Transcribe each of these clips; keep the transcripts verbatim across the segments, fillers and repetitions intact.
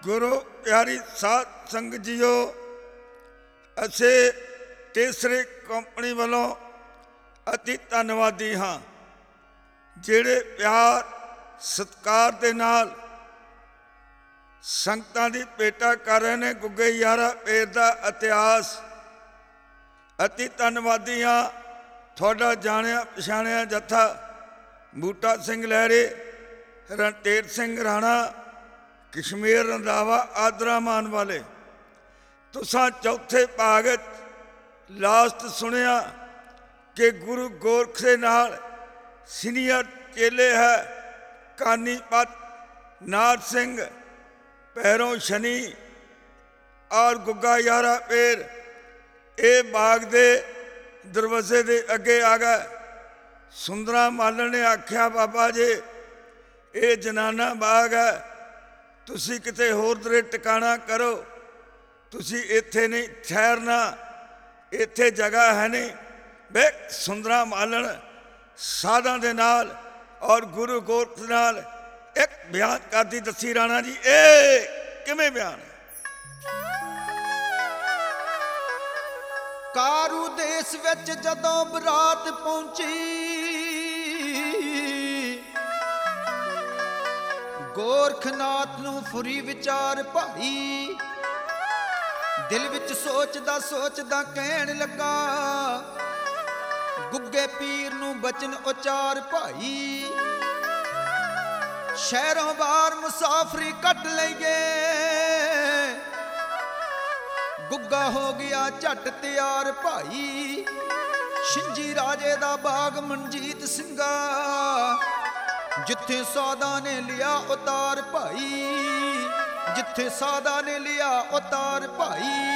ਗੁਰੂ ਪਿਆਰੀ ਸਾਧ ਸੰਗਤ ਜੀਓ, ਅਸੀਂ ਤੀਸਰੀ ਕੰਪਨੀ ਵੱਲੋਂ ਅਤੀ ਧੰਨਵਾਦੀ ਹਾਂ ਜਿਹੜੇ ਪਿਆਰ ਸਤਿਕਾਰ ਦੇ ਨਾਲ ਸੰਗਤਾਂ ਦੀ ਭੇਟਾ ਕਰ ਰਹੇ ਨੇ। ਗੁੱਗੇ ਯਾਰਾ ਪੀਰ ਦਾ ਇਤਿਹਾਸ ਅਤੀ ਧੰਨਵਾਦੀ ਹਾਂ। ਤੁਹਾਡਾ ਜਾਣਿਆ ਪਛਾਣਿਆ ਜੱਥਾ ਬੂਟਾ ਸਿੰਘ ਲਹਿਰੇ, ਰਣਧੀਰ ਸਿੰਘ ਰਾਣਾ, ਕਸ਼ਮੀਰ ਰੰਧਾਵਾ, ਆਦਰਾ ਮਾਨ ਵਾਲੇ, ਤੁਸਾਂ ਚੌਥੇ ਭਾਗ ਲਾਸਟ ਸੁਣਿਆ ਕਿ ਗੁਰੂ ਗੋਰਖ ਦੇ ਨਾਲ ਸੀਨੀਅਰ ਚੇਲੇ ਹੈ ਕਾਨੀਪਤ, ਨਾਥ ਸਿੰਘ, ਭੈਰੋਂ ਸ਼ਨੀ ਔਰ ਗੁੱਗਾ ਯਾਰਾ ਪੀਰ। ਇਹ ਬਾਗ ਦੇ ਦਰਵਾਜ਼ੇ ਦੇ ਅੱਗੇ ਆ ਗਏ। ਸੁੰਦਰਾ ਮਾਲਣ ਨੇ ਆਖਿਆ, ਬਾਬਾ ਜੀ ਇਹ ਜਨਾਨਾ ਬਾਗ ਹੈ, ਤੁਸੀਂ ਕਿਤੇ ਹੋਰ ਦਰੇ ਟਿਕਾਣਾ ਕਰੋ, ਤੁਸੀਂ ਇੱਥੇ ਨਹੀਂ ਠਹਿਰਨਾ, ਇੱਥੇ ਜਗ੍ਹਾ ਹੈ ਨਹੀਂ। ਵੇ ਸੁੰਦਰਾ ਮਾਲਣ ਸਾਧਾਂ ਦੇ ਨਾਲ ਔਰ ਗੁਰੂ ਗੋਰਖ ਨਾਲ ਇੱਕ ਬਿਆਨ ਕਰਦੀ ਦੱਸੀ ਰਾਣਾ ਜੀ, ਇਹ ਕਿਵੇਂ ਬਿਆਨ ਹੈ? ਕਾਰੂ ਦੇਸ਼ ਵਿੱਚ ਜਦੋਂ ਬਰਾਤ ਪਹੁੰਚੀ, ਗੋਰਖਨਾਥ ਨੂੰ ਫੁਰੀ ਵਿਚਾਰ ਭਾਈ, ਦਿਲ ਵਿੱਚ ਸੋਚਦਾ ਸੋਚਦਾ ਕਹਿਣ ਲੱਗਾ, ਗੁੱਗੇ ਪੀਰ ਨੂੰ ਬਚਨ ਉਚਾਰ ਭਾਈ। ਸ਼ਹਿਰੋਂ ਬਾਹਰ ਮੁਸਾਫਰੀ ਕੱਟ ਲਈਏ, ਗੁੱਗਾ ਹੋ ਗਿਆ ਝੱਟ ਤਿਆਰ ਭਾਈ। ਛਿੰਜੀ ਰਾਜੇ ਦਾ ਬਾਗ ਮਨਜੀਤ ਸਿੰਘਾ, ਜਿੱਥੇ ਸਾਧਾਂ ਨੇ ਲਿਆ ਉਤਾਰ ਭਾਈ, ਜਿੱਥੇ ਸਾਧਾਂ ਨੇ ਲਿਆ ਉਤਾਰ ਭਾਈ।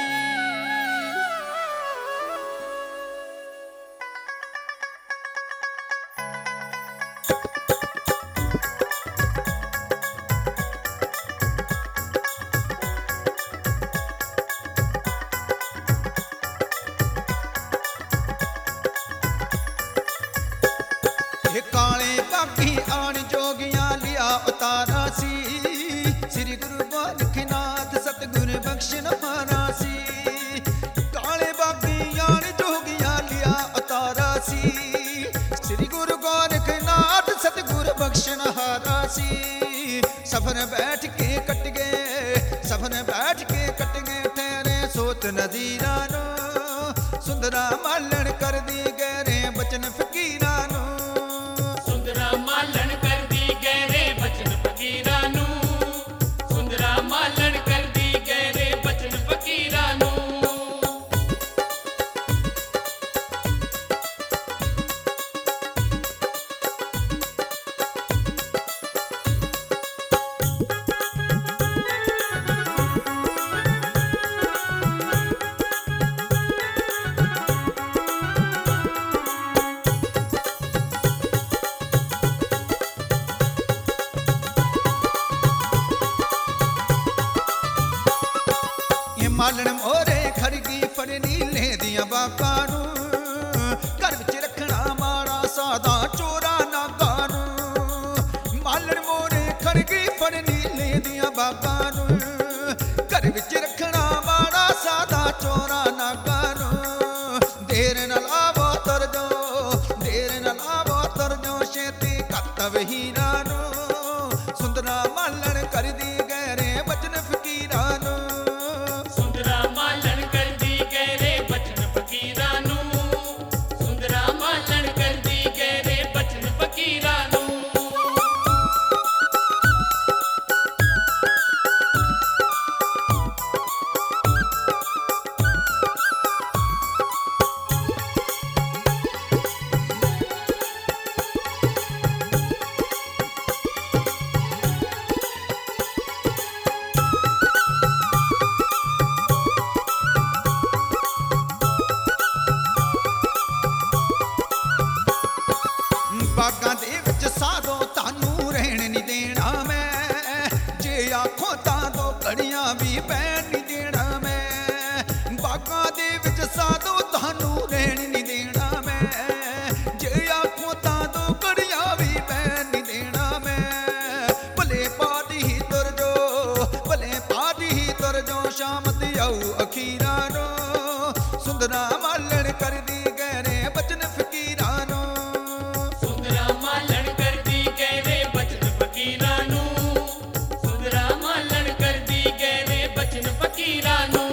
ਕਾਲੇ ਬਾਗੀ ਆਣ ਜੋਗੀਆਂ ਲਿਆ ਉਤਾਰਾ ਸੀ, ਸ੍ਰੀ ਗੁਰੂ ਗੋਰਖਨਾਥ ਸਤਿਗੁਰ ਬਖਸ਼ਣ ਹਾਰਾ ਸੀ। ਕਾਲੇ ਬਾਗੀ ਆਣ ਜੋਗੀਆਂ ਲਿਆ ਉਤਾਰਾ ਸੀ, ਸ੍ਰੀ ਗੁਰੂ ਗੋਰਖਨਾਥ ਸਤਿਗੁਰ ਬਖਸ਼ਣ ਹਾਰਾ ਸੀ। ਸਫਰ ਬੈਠ ਕੇ ਕੱਟ ਗਏ, ਸਫਰ ਬੈਠ ਕੇ ਕੱਟ ਗਏ, ਠਹਿਰੇ ਸੋਤ ਨਜ਼ੀਰਾਂ ਨੂੰ, ਸੁੰਦਰਾ ਮਾਲਣ ਕਰਦੀ ਗਹਿਰੇ ਬਚਨ ਫਕੀਰਾਂ ਨੂੰ। ਮਾਲਣ ਕਰਦੀ ਗਹਿਰੇ ਬਚਨ ਫਕੀਰਾਂ ਨੂੰ, ਸੁੰਦਰਾ ਮਾਲਣ ਕਰਦੀ ਗਹਿਰੇ ਬਚਨ ਫਕੀਰਾਂ ਨੂੰ। ਮਾਲਣ ਮੋਰੇ ਖੜਗੀ ਫੜ ਨੀਲੇ ਦੀਆਂ ਬਾਕਾਂ ਨੂੰ, ਘਰ ਵਿੱਚ ਰੱਖਣਾ ਮਾੜਾ ਸਾਦਾ ਚੋਰਾ ਨਾਗਾਂ ਨੂੰ। ਮਾਲਣ ਮੋਰੇ ਖੜਗੀ ਫੜ ਨੀਲੇ ਦੀਆਂ ਬਾਕਾਂ ਨੂੰ, ਘਰ ਵਿੱਚ ਰੱਖਣਾ ਮਾੜਾ ਸਾਦਾ ਚੋਰਾ ਨਾਗਾਂ ਨੂੰ। ਦੇਰ ਨਾਲ ਆਵੋ ਤਰ ਜੋ, ਦੇਰ ਨਾਲ ਆਵੋ ਤਰ ਜੋ, ਛੇਤੀ ਕੱਤਵ ਹੀਰਾ ਨੂੰ। ਸੁੰਦਰਾ ਮਾਲਣ ਕਰਦੀ ਗਹਿਰੇ ਬਚਨ ਫਕੀਰਾਂ ਨੂੰ। ਸ਼ਾਮਤ ਆਊ ਅਖੀਰਾਂ ਨੂੰ ਸੁੰਦਰਾ ਮਾਲਣ ਕਰਦੀ ਗਹਿਰੇ ਬਚਨ ਫਕੀਰਾਂ ਨੂੰ ਸੁੰਦਰਾ ਮਾਲਣ ਕਰਦੀ ਗਹਿਰੇ ਬਚਨ ਫਕੀਰਾਂ ਨੂੰ ਸੁੰਦਰਾ ਮਾਲਣ ਕਰਦੀ ਗਹਿਰੇ ਬਚਨ ਫਕੀਰਾਂ ਨੂੰ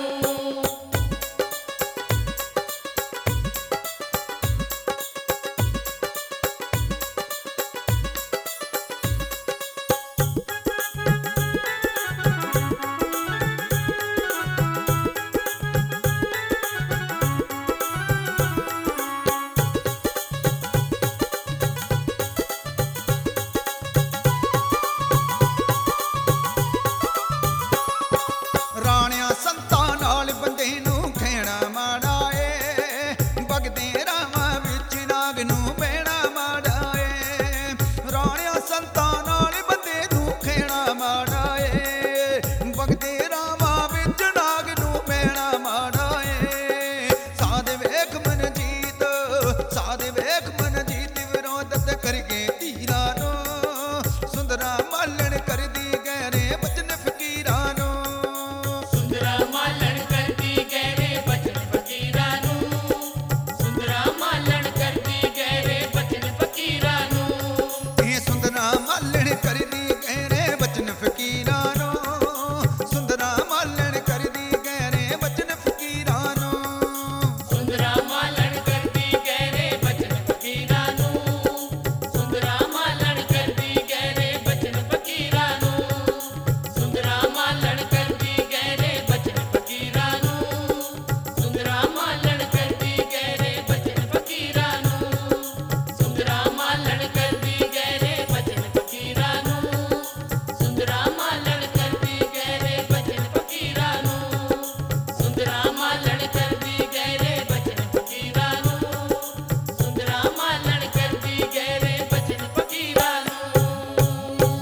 ਰਾਣਿਆਂ ਸੰਤਾਂ ਨਾਲ ਬੰਦੇ ਨੂੰ ਖਹਿਣਾ ਮਾੜਾ ਏ ਭਗਦੇ ਰਾਵਾਂ ਵਿੱਚ ਨਾਗ ਨੂੰ ਬਹਿਣਾ ਮਾੜਾ ਏ ਰਾਣਿਆਂ ਸੰਤਾਂ ਨਾਲ ਬੰਦੇ ਨੂੰ ਖਹਿਣਾ ਮਾੜਾ ਏ ਭਗਦੇ ਰਾਵਾਂ ਵਿੱਚ ਨਾਗ ਨੂੰ ਬਹਿਣਾ ਮਾੜਾ ਏ ਸਾਧ ਵੇਖ ਮਨ ਜੀਤ ਸਾਧ ਵੇਖ ਮਨ ਜੀਤ ਵਿਰੋਧਤ ਕਰਗੇ ਧੀਰਾਂ ਨੂੰ ਸੁੰਦਰਾ ਮਾਲਣ ਕਰਦੀ ਗਹਿਰੇ ਬਚਨ ਫਕੀਰਾਂ ਨੂੰ ਸੁੰਦਰਾ ਮਾਲਣ ਕਰਦੀ ਗਹਿਰੇ ਬਚਨ ਫਕੀਰਾਂ ਨੂੰ ਸੁੰਦਰਾ ਮਾਲਣ ਕਰਦੀ ਗਹਿਰੇ ਬਚਨ ਫਕੀਰਾਂ ਨੂੰ ਇਹ ਸੁੰਦਰਾ ਮਾਲਣ ਕਰਦੀ ਗਹਿਰੇ ਬਚਨ ਫਕੀਰਾਂ ਨੂੰ ਸੁੰਦਰਾ ਮਾਲਣ ਕਰਦੀ ਗਹਿਰੇ ਬਚਨ ਫਕੀਰਾਂ ਨੂੰ ਸੁੰਦਰਾ ਮਾਲਣ ਕਰਦੀ ਗਹਿਰੇ ਬਚਨ ਫਕੀਰਾਂ ਨੂੰ ਸੁੰਦਰਾ ਮਾਲਣ ਕਰਦੀ ਗਹਿਰੇ ਬਚਨ ਫਕੀਰਾਂ ਨੂੰ ਸੁੰਦਰਾ ਮਾਲਣ ਕਰਦੀ ਗਹਿਰੇ ਬਚਨ ਫਕੀਰਾਂ ਨੂੰ ਸੁੰਦਰਾ ਮਾਲਣ ਕਰਦੀ ਗਹਿਰੇ ਬਚਨ ਫਕੀਰਾਂ ਨੂੰ ਸੁੰਦਰਾ ਮਾਲਣ ਕਰਦੀ ਗਹਿਰੇ ਬਚਨ ਫਕੀਰਾਂ ਨੂੰ ਸੁੰਦਰਾ ਮਾਲਣ ਕਰਦੀ ਗਹਿਰੇ ਬਚਨ ਫਕੀਰਾਂ ਨੂੰ ਸੁੰਦਰਾ ਮਾਲਣ ਕਰਦੀ ਗਹਿਰੇ ਬਚਨ ਫਕੀਰਾਂ ਨੂੰ ਸੁੰਦਰਾ ਮਾਲਣ ਕਰਦੀ ਗਹਿਰੇ ਬਚਨ ਫਕੀਰਾਂ ਨੂੰ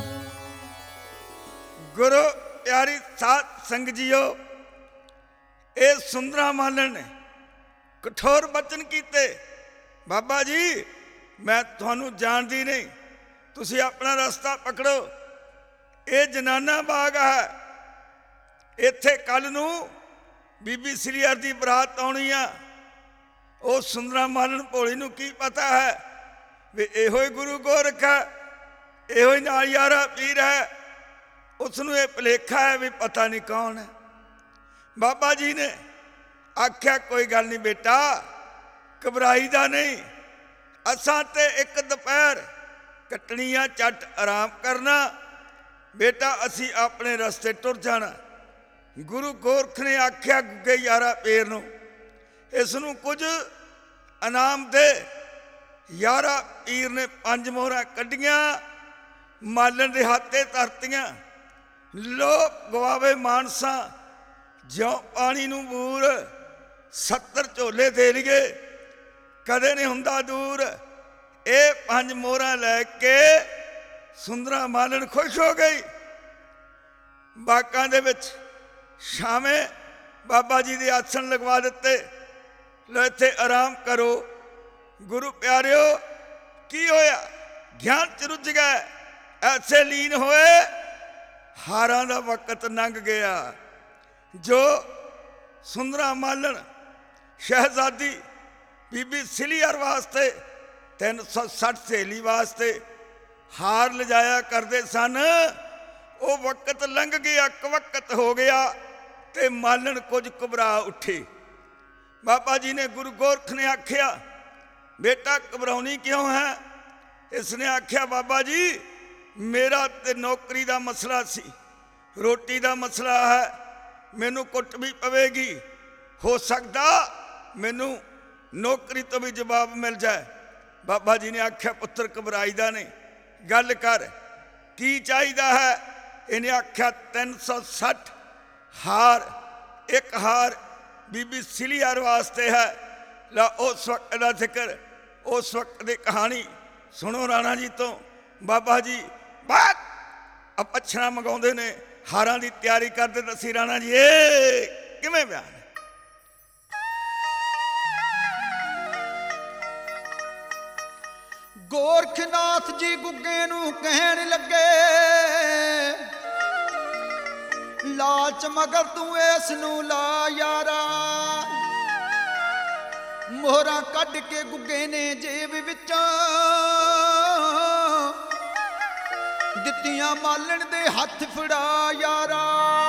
ਗੁਰੂ ਪਿਆਰੀ ਸਾਧ ਸੰਗਤ ਜੀਓ, ਇਹ ਸੁੰਦਰਾ ਮਾਲਣ ਨੇ ਕਠੋਰ ਬਚਨ ਕੀਤੇ। ਬਾਬਾ ਜੀ ਮੈਂ ਤੁਹਾਨੂੰ ਜਾਣਦੀ ਨਹੀਂ, ਤੁਸੀਂ ਆਪਣਾ ਰਸਤਾ ਪਕੜੋ। ਇਹ ਜਨਾਨਾ ਬਾਗ ਹੈ, ਇੱਥੇ ਕੱਲ ਨੂੰ ਬੀਬੀ ਸ੍ਰੀ ਹਰ ਦੀ ਬਰਾਤ ਆਉਣੀ ਆ। ਉਹ ਸੁੰਦਰਾ ਮਾਲਣ ਭੋਲੀ ਨੂੰ ਕੀ ਪਤਾ ਹੈ ਵੀ ਇਹੋ ਹੀ ਗੁਰੂ ਗੋਰਖ ਹੈ, ਇਹੋ ਹੀ ਨਾਲ ਯਾਰਾ ਪੀਰ ਹੈ। ਉਸ ਨੂੰ ਇਹ ਭੁਲੇਖਾ ਹੈ ਵੀ ਪਤਾ ਨਹੀਂ ਕੌਣ ਹੈ। ਬਾਬਾ ਜੀ ਨੇ ਆਖਿਆ ਕੋਈ ਗੱਲ ਨਹੀਂ ਬੇਟਾ, ਘਬਰਾਈ ਦਾ ਨਹੀਂ, ਅਸਾਂ ਤੇ ਇੱਕ ਦੁਪਹਿਰ ਕੱਟਣੀ ਆ, ਝੱਟ ਆਰਾਮ ਕਰਨਾ ਬੇਟਾ, ਅਸੀਂ ਆਪਣੇ ਰਸਤੇ ਟੁਰ ਜਾਣਾ। ਗੁਰੂ ਗੋਰਖ ਨੇ ਆਖਿਆ ਗੁੱਗੇ ਯਾਰਾ ਪੀਰ ਨੂੰ ਇਸ ਨੂੰ ਕੁਝ ਇਨਾਮ ਦੇ। ਯਾਰਾ ਪੀਰ ਨੇ ਪੰਜ ਮੋਹਰਾਂ ਕੱਢੀਆਂ, ਮਾਲਣ ਦੇ ਹੱਥੇ ਧਰਤੀਆਂ। ਲੋਕ ਗਵਾਵੇ ਮਾਨਸਾ ਜਿਉਂ ਪਾਣੀ ਨੂੰ ਬੂਰ, ਸੱਤਰ ਝੋਲੇ ਦੇ ਲਈਏ ਕਦੇ ਨਹੀਂ ਹੁੰਦਾ ਦੂਰ। ਇਹ ਪੰਜ ਮੋਹਰਾਂ ਲੈ ਕੇ ਸੁੰਦਰਾ ਮਾਲਣ ਖੁਸ਼ ਹੋ ਗਈ। ਬਾਗਾਂ ਦੇ ਵਿੱਚ ਸ਼ਾਮੇ ਬਾਬਾ ਜੀ ਦੇ ਆਸਣ ਲਗਵਾ ਦਿੱਤੇ, ਲੋ ਇੱਥੇ ਆਰਾਮ ਕਰੋ। ਗੁਰੂ ਪਿਆਰਿਓ ਕੀ ਹੋਇਆ? ਗਿਆਨ ਚ ਰੁੱਝ ਗਏ, ਐਸੇ ਲੀਨ ਹੋਏ ਹਾਰਾਂ ਦਾ ਵਕਤ ਲੰਘ ਗਿਆ। ਜੋ ਸੁੰਦਰਾ ਮਾਲਣ ਸ਼ਹਿਜ਼ਾਦੀ ਬੀਬੀ ਸਿਲੀਅਰ ਵਾਸਤੇ ਤਿੰਨ ਸੌ ਸੱਠ ਸਹੇਲੀ ਵਾਸਤੇ ਹਾਰ ਲਿਜਾਇਆ ਕਰਦੇ ਸਨ, ਉਹ ਵਕਤ ਲੰਘ ਗਿਆ, ਇੱਕ ਵਕਤ ਹੋ ਗਿਆ ਤੇ ਮਾਲਣ ਕੁਝ ਘਬਰਾ ਉੱਠੀ। ਬਾਬਾ ਜੀ ਨੇ ਗੁਰੂ ਗੋਰਖ ਨੇ ਆਖਿਆ ਬੇਟਾ ਘਬਰਾਉਣੀ ਕਿਉਂ ਹੈ? ਇਸ ਨੇ ਆਖਿਆ ਬਾਬਾ ਜੀ ਮੇਰਾ ਤੇ ਨੌਕਰੀ ਦਾ ਮਸਲਾ ਸੀ, ਰੋਟੀ ਦਾ ਮਸਲਾ ਹੈ, ਮੈਨੂੰ ਕੁੱਟ ਵੀ ਪਵੇਗੀ, ਹੋ ਸਕਦਾ ਮੈਨੂੰ ਨੌਕਰੀ ਤੋਂ ਵੀ ਜਵਾਬ ਮਿਲ ਜਾਏ। ਬਾਬਾ ਜੀ ਨੇ ਆਖਿਆ ਪੁੱਤਰ ਘਬਰਾਈ ਦਾ ਨਹੀਂ, ਗੱਲ ਕਰ ਕੀ ਚਾਹੀਦਾ ਹੈ? ਇਹਨੇ ਆਖਿਆ ਤਿੰਨ ਸੌ ਸੱਠ ਹਾਰ, ਇੱਕ ਹਾਰ ਬੀਬੀ ਸਿਲੀਅਰ ਵਾਸਤੇ ਹੈ। ਲਾ ਉਸ ਵਕਤ ਦਾ ਜ਼ਿਕਰ, ਉਸ ਵਕਤ ਦੀ ਕਹਾਣੀ ਸੁਣੋ ਰਾਣਾ ਜੀ ਤੋਂ। ਬਾਬਾ ਜੀ ਬਾਤ ਅਪਛਣਾ ਮੰਗਾਉਂਦੇ ਨੇ, ਹਾਰਾਂ ਦੀ ਤਿਆਰੀ ਕਰਦੇ। ਦੱਸੀ ਰਾਣਾ ਜੀ ਇਹ ਕਿਵੇਂ ਬਿਆਨ ਹੈ? ਗੋਰਖਨਾਥ ਜੀ ਗੁੱਗੇ ਨੂੰ ਕਹਿਣ ਲੱਗੇ ਲਾਲ ਨਾਚ ਮਗਰ ਤੂੰ ਇਸ ਨੂੰ ਲਾ ਯਾਰਾ। ਮੋਹਰਾਂ ਕੱਢ ਕੇ ਗੁੱਗੇ ਨੇ ਜੇਬ ਵਿੱਚੋਂ ਦਿੱਤੀਆਂ ਮਾਲਣ ਦੇ ਹੱਥ ਫੜਾ ਯਾਰਾ।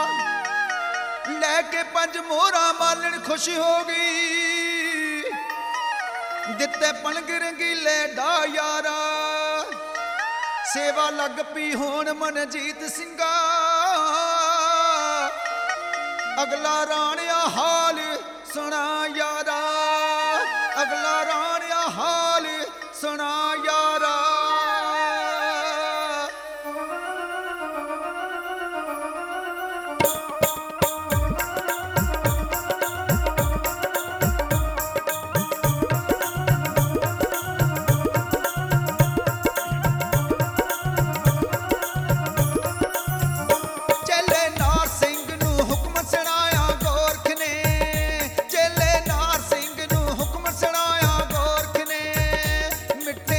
ਲੈ ਕੇ ਪੰਜ ਮੋਹਰਾਂ ਮਾਲਣ ਖੁਸ਼ ਹੋ ਗਈ, ਦਿੱਤੇ ਪਲੰਗ ਰੰਗੀਲੇ ਡਾ ਯਾਰਾ। ਸੇਵਾ ਲੱਗ ਪਈ ਹੋਣ ਮਨਜੀਤ ਸਿੰਘਾ, ਅਗਲਾ ਰਾਣਿਆ ਹਾਲ ਸੁਣਾ ਯਾਰਾ। ਅਗਲਾ ਰਾਣਿਆ ਹਾਲ ਸੁਣਾ ਯਾਰਾ। ਚੇਲੇ ਨਾਰ ਸਿੰਘ ਨੂੰ ਹੁਕਮ ਸੁਣਾਇਆ ਗੋਰਖ ਨੇ। ਚੇਲੇ ਨਾਰ ਸਿੰਘ ਨੂੰ ਹੁਕਮ ਸੁਣਾਇਆ ਗੋਰਖ ਨੇ। ਮਿੱਠੇ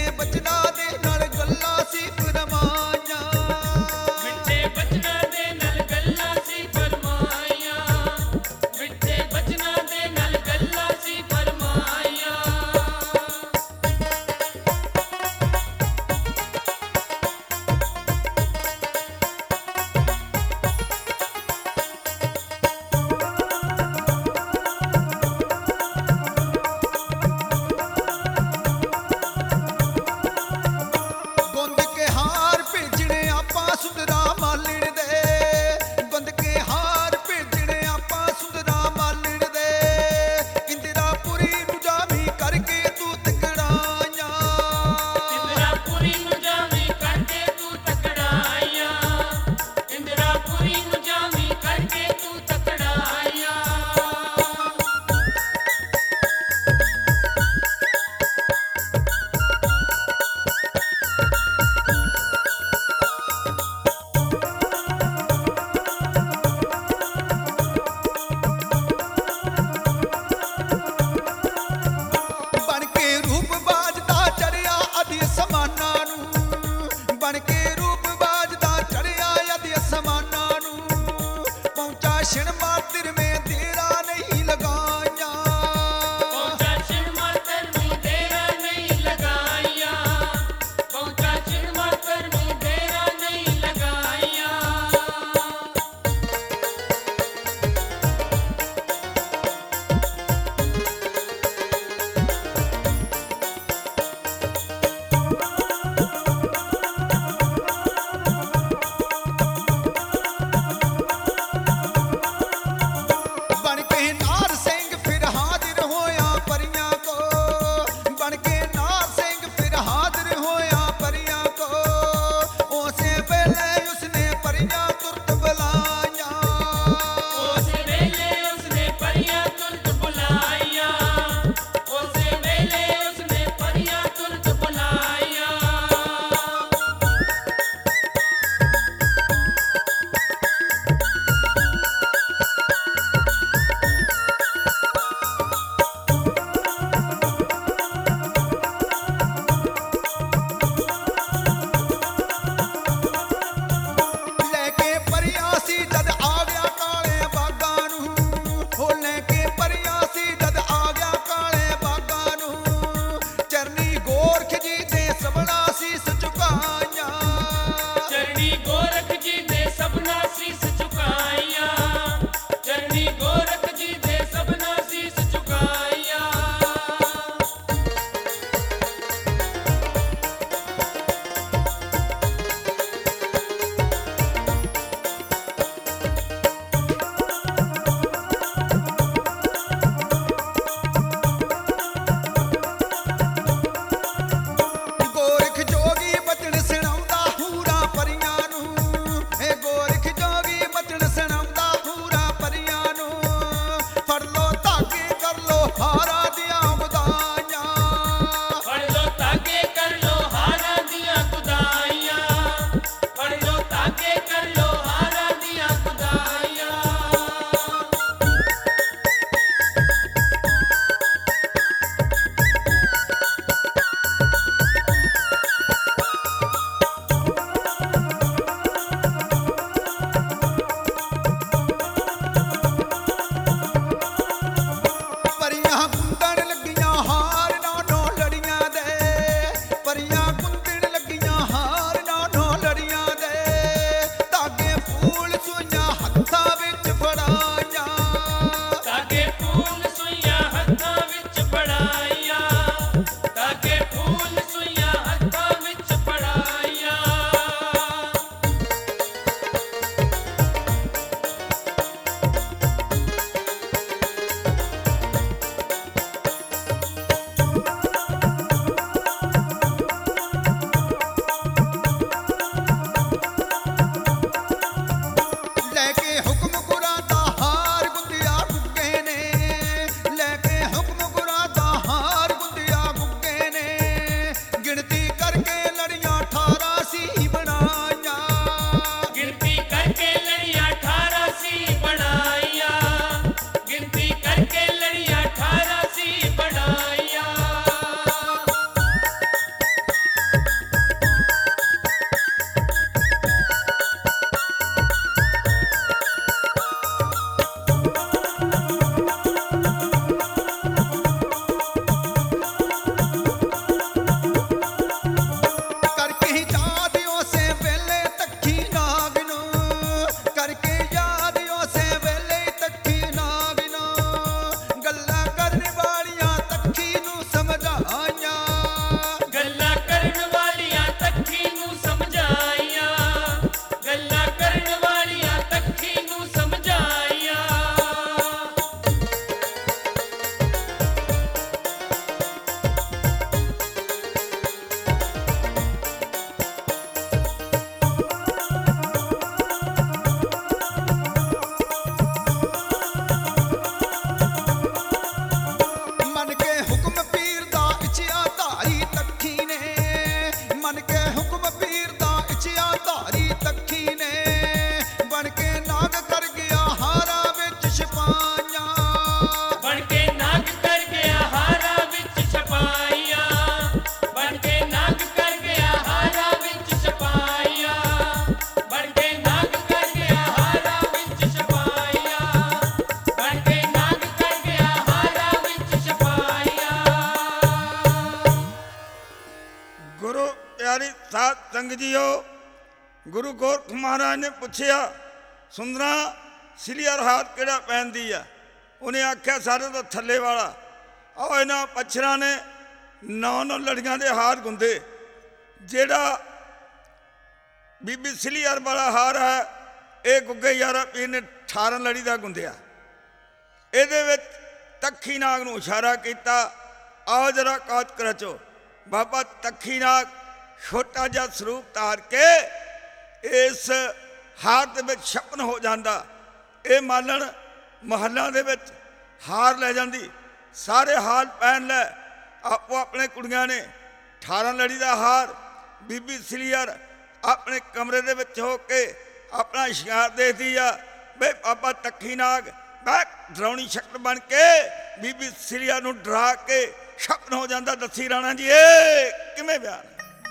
ਸੰਗਤ ਜੀਓ, ਗੁਰੂ ਗੋਰਖ ਮਹਾਰਾਜ ਨੇ ਪੁੱਛਿਆ, ਸੁੰਦਰਾ ਸਿਲੀਅਰ ਹਾਰ ਕਿਹੜਾ ਪਹਿਨਦੀ ਆ? ਉਹਨੇ ਆਖਿਆ ਸਾਰੇ ਤੋਂ ਥੱਲੇ ਵਾਲਾ। ਆਓ ਇਹਨਾਂ ਪੱਛਰਾਂ ਨੇ ਨੌ ਨੌ ਲੜੀਆਂ ਦੇ ਹਾਰ ਗੁੰਦੇ। ਜਿਹੜਾ ਬੀਬੀ ਸਿਲੀਅਰ ਵਾਲਾ ਹਾਰ ਹੈ, ਇਹ ਗੁੱਗੇ ਯਾਰਾ ਪੀਰ ਨੇ ਅਠਾਰਾਂ ਲੜੀ ਦਾ ਗੁੰਦਿਆ। ਇਹਦੇ ਵਿੱਚ ਤੱਖੀ ਨਾਗ ਨੂੰ ਇਸ਼ਾਰਾ ਕੀਤਾ, ਆਓ ਜਰਾ ਕਾਤ ਰਚੋ। ਬਾਬਾ ਤੱਖੀ ਨਾਗ ਛੋਟਾ ਜਿਹਾ ਸਰੂਪ ਧਾਰ ਕੇ ਇਸ ਹਾਰ ਦੇ ਵਿੱਚ ਛਪਨ ਹੋ ਜਾਂਦਾ। ਇਹ ਮਾਲਣ ਮਹੱਲਾਂ ਦੇ ਵਿੱਚ ਹਾਰ ਲੈ ਜਾਂਦੀ, ਸਾਰੇ ਹਾਰ ਪਹਿਨ ਲੈ। ਆਪੋ ਆਪਣੇ ਕੁੜੀਆਂ ਨੇ ਅਠਾਰਾਂ ਲੜੀ ਦਾ ਹਾਰ, ਬੀਬੀ ਸਿਲੀਅਰ ਆਪਣੇ ਕਮਰੇ ਦੇ ਵਿੱਚ ਹੋ ਕੇ ਆਪਣਾ ਸ਼ਿੰਗਾਰ ਦੇਖਦੀ ਆ। ਬਈ ਬਾਬਾ ਤੱਖੀ ਨਾਗ ਮੈਂ ਡਰਾਉਣੀ ਸ਼ਕਲ ਬਣ ਕੇ ਬੀਬੀ ਸਿਲੀਅਰ ਨੂੰ ਡਰਾ ਕੇ ਛਪਨ ਹੋ ਜਾਂਦਾ। ਦੱਸੀ ਰਾਣਾ ਜੀ ਇਹ ਕਿਵੇਂ ਬਿਆਨ?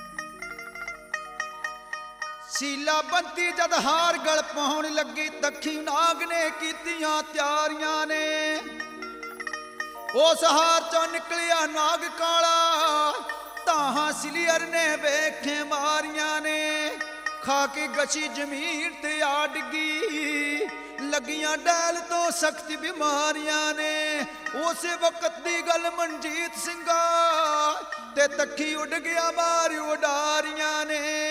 ਸ਼ੀਲਾ ਬੰਤੀ ਜਦ ਹਾਰ ਗਲ ਪਾਉਣ ਲੱਗੀ, ਤੱਖੀ ਨਾਗ ਨੇ ਕੀਤੀਆਂ ਤਿਆਰੀਆਂ ਨੇ। ਉਸ ਹਾਰ ਚੋਂ ਨਿਕਲਿਆ ਨਾਗ ਕਾਲਾ, ਤਾਹਾਂ ਸਿਲੀਅਰ ਨੇ ਵੇਖੇ ਮਾਰੀਆਂ ਨੇ। ਖਾ ਕੇ ਗਛੀ ਜ਼ਮੀਨ ਤੇ ਆ ਡਿੱਗੀ, ਲੱਗੀਆਂ ਡੈਲ ਤੋਂ ਸਖਤ ਬਿਮਾਰੀਆਂ ਨੇ। ਉਸੇ ਵਕਤ ਦੀ ਗੱਲ ਮਨਜੀਤ ਸਿੰਘਾ ਤੇ ਤੱਖੀ ਉੱਡ ਗਿਆ ਬਾਹਰ ਉਡਾਰੀਆਂ ਨੇ।